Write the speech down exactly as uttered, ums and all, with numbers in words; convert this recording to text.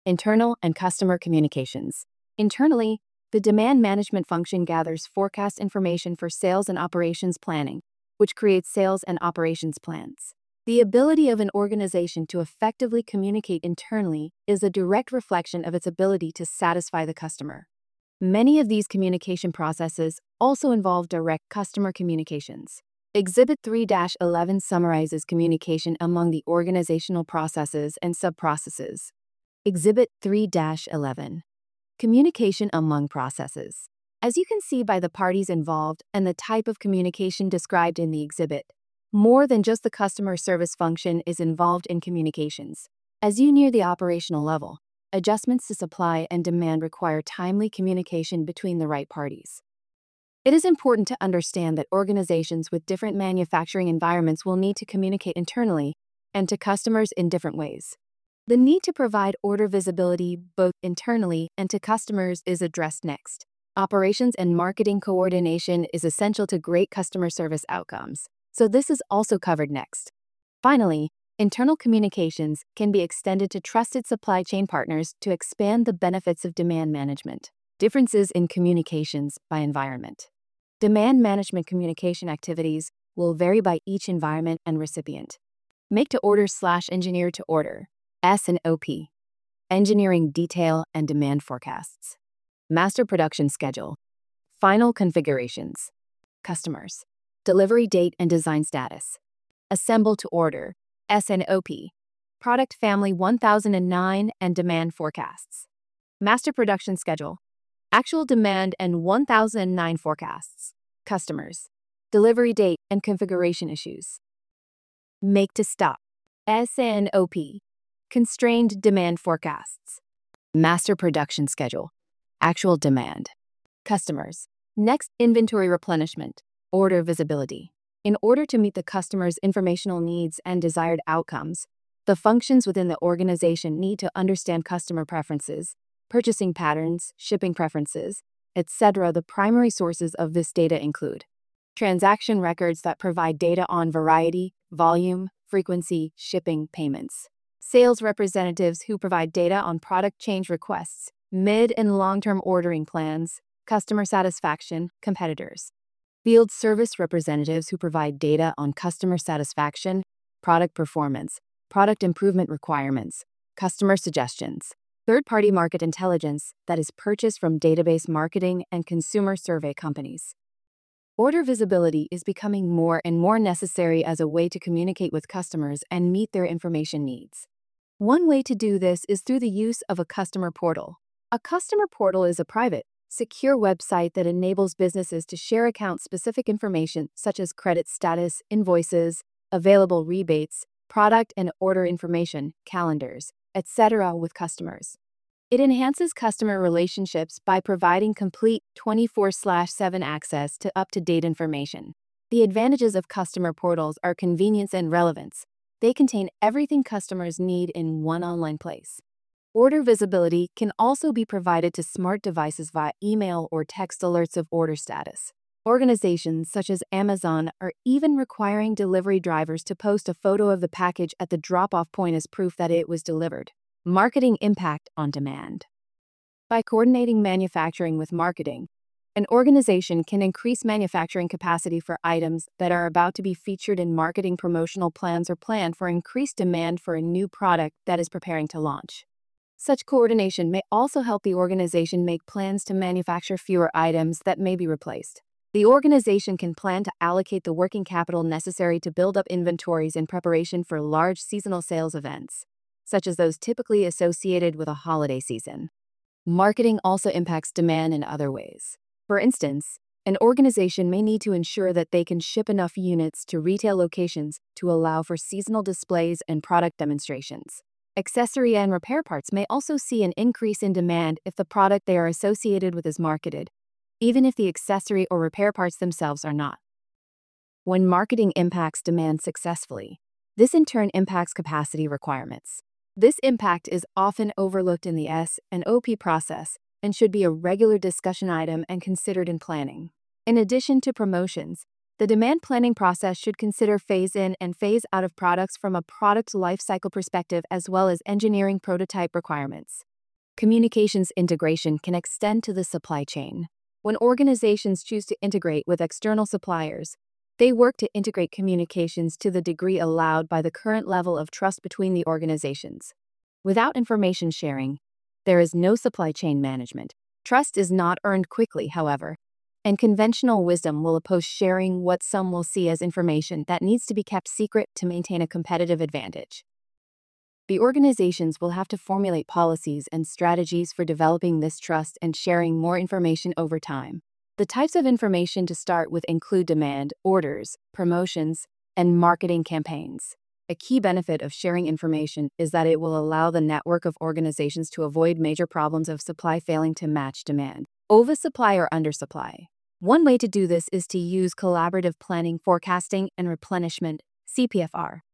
Internal and customer communications. Internally, the demand management function gathers forecast information for sales and operations planning, which creates sales and operations plans. The ability of an organization to effectively communicate internally is a direct reflection of its ability to satisfy the customer. Many of these communication processes also involve direct customer communications. Exhibit three dash eleven summarizes communication among the organizational processes and subprocesses. Exhibit three dash eleven. Communication among processes. As you can see by the parties involved and the type of communication described in the exhibit, more than just the customer service function is involved in communications. As you near the operational level, adjustments to supply and demand require timely communication between the right parties. It is important to understand that organizations with different manufacturing environments will need to communicate internally and to customers in different ways. The need to provide order visibility both internally and to customers is addressed next. Operations and marketing coordination is essential to great customer service outcomes, so this is also covered next. Finally, internal communications can be extended to trusted supply chain partners to expand the benefits of demand management. Differences in communications by environment. Demand management communication activities will vary by each environment and recipient. Make to order slash engineer to order. S and O P. Engineering detail and demand forecasts. Master production schedule. Final configurations. Customers. Delivery date and design status. Assemble to order. S and O P. Product family one thousand nine and demand forecasts. Master production schedule. Actual demand and one thousand nine forecasts. Customers. Delivery date and configuration issues. Make to stop. S and O P. Constrained demand forecasts. Master production schedule. Actual demand. Customers. Next, inventory replenishment. Order visibility. In order to meet the customer's informational needs and desired outcomes, the functions within the organization need to understand customer preferences, purchasing patterns, shipping preferences, et cetera. The primary sources of this data include transaction records that provide data on variety, volume, frequency, shipping, payments. Sales representatives who provide data on product change requests, mid and long-term ordering plans, customer satisfaction, competitors. Field service representatives who provide data on customer satisfaction, product performance, product improvement requirements, customer suggestions. Third-party market intelligence that is purchased from database marketing and consumer survey companies. Order visibility is becoming more and more necessary as a way to communicate with customers and meet their information needs. One way to do this is through the use of a customer portal. A customer portal is a private, secure website that enables businesses to share account-specific information such as credit status, invoices, available rebates, product and order information, calendars, et cetera with customers. It enhances customer relationships by providing complete twenty-four seven access to up-to-date information. The advantages of customer portals are convenience and relevance. They contain everything customers need in one online place. Order visibility can also be provided to smart devices via email or text alerts of order status. Organizations such as Amazon are even requiring delivery drivers to post a photo of the package at the drop-off point as proof that it was delivered. Marketing impact on demand. By coordinating manufacturing with marketing, an organization can increase manufacturing capacity for items that are about to be featured in marketing promotional plans or plan for increased demand for a new product that is preparing to launch. Such coordination may also help the organization make plans to manufacture fewer items that may be replaced. The organization can plan to allocate the working capital necessary to build up inventories in preparation for large seasonal sales events, such as those typically associated with a holiday season. Marketing also impacts demand in other ways. For instance, an organization may need to ensure that they can ship enough units to retail locations to allow for seasonal displays and product demonstrations. Accessory and repair parts may also see an increase in demand if the product they are associated with is marketed, even if the accessory or repair parts themselves are not. When marketing impacts demand successfully, this in turn impacts capacity requirements. This impact is often overlooked in the S and O P process and should be a regular discussion item and considered in planning. In addition to promotions, the demand planning process should consider phase-in and phase-out of products from a product lifecycle perspective as well as engineering prototype requirements. Communications integration can extend to the supply chain. When organizations choose to integrate with external suppliers, they work to integrate communications to the degree allowed by the current level of trust between the organizations. Without information sharing, there is no supply chain management. Trust is not earned quickly, however, and conventional wisdom will oppose sharing what some will see as information that needs to be kept secret to maintain a competitive advantage. The organizations will have to formulate policies and strategies for developing this trust and sharing more information over time. The types of information to start with include demand, orders, promotions, and marketing campaigns. A key benefit of sharing information is that it will allow the network of organizations to avoid major problems of supply failing to match demand, oversupply or undersupply. One way to do this is to use collaborative planning, forecasting, and replenishment, C P F R.